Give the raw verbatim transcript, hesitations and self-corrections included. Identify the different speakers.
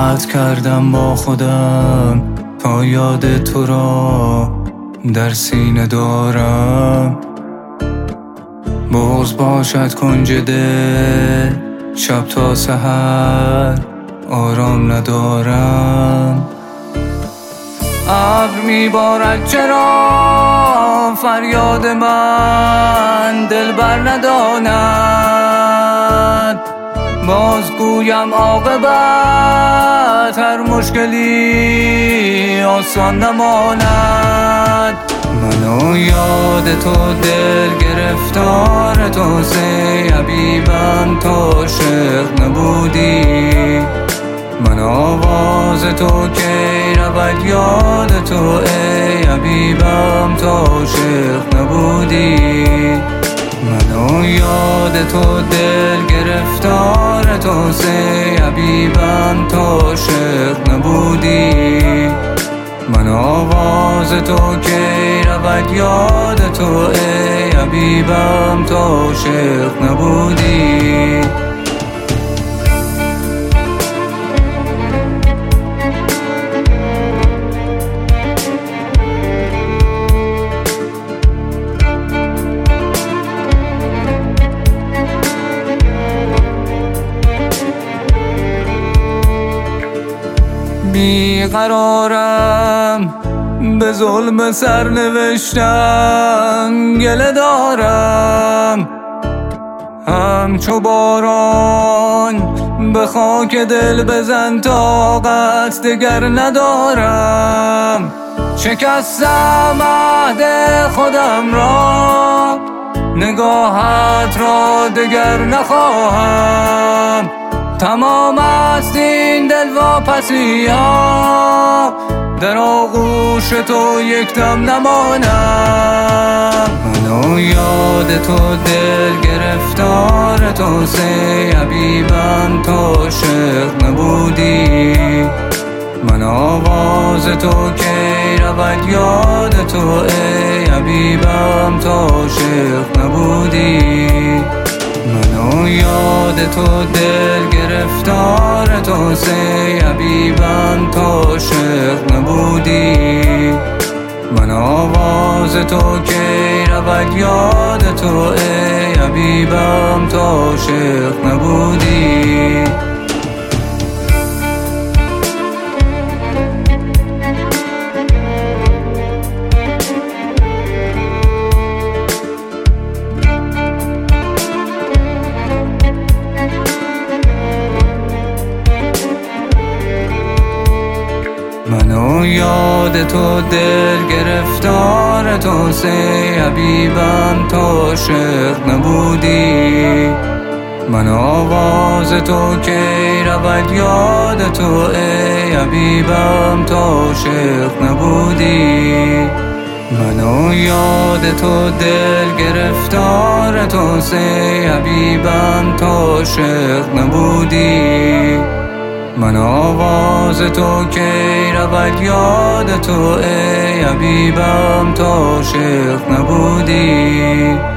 Speaker 1: عهد کردم با خودم تا یاد تو را در سینه دارم. بغض باشد کنج دل، شب تا سحر آرام ندارم. ابر میبارد چرا فریاد من دل بر نداند؟ باز گویم عاقبت هر مشکلی آسان نماند. منو یاد تو دل گرفتار تو سی حبیبم تو عاشق نبودی. من آواز تو کی رود یاد تو ای حبیبم تو عاشق نبودی. منو یاد تو دل گرفتار تو سی حبیبم تو عاشق نبودی. من آواز تو کی رود یاد تو ای حبیبم تو عاشق نبودی. بیقرارم به ظلم سرنوشتم گله دارم. همچو باران به خاک دل بزن طاقت دگر ندارم. شکستم عهد خودم را نگاهت را دگر نخواهم. تمام است این دل واپسی ها در آغوش تو یک دم نمانم. منو یاد تو دل گرفتار تو سی حبیبم تو عاشق نبودی. من آواز تو کی رود یاد تو ای حبیبم تو عاشق نبودی. منو یاد تو دل گرفتار تو سی حبیبم تو عاشق نبودی. من آواز تو کی رود یاد تو ای حبیبم تو عاشق نبودی. منو یاد تو دل گرفتار تو سی حبیبم تو عاشق نبودی. من آواز تو کی رود یاد تو ای حبیبم تو عاشق نبودی. منو یاد تو دل گرفتار تو سی حبیبم تو عاشق نبودی. من آواز تو کی رود یاد تو ای حبیبم تو عاشق نبودی.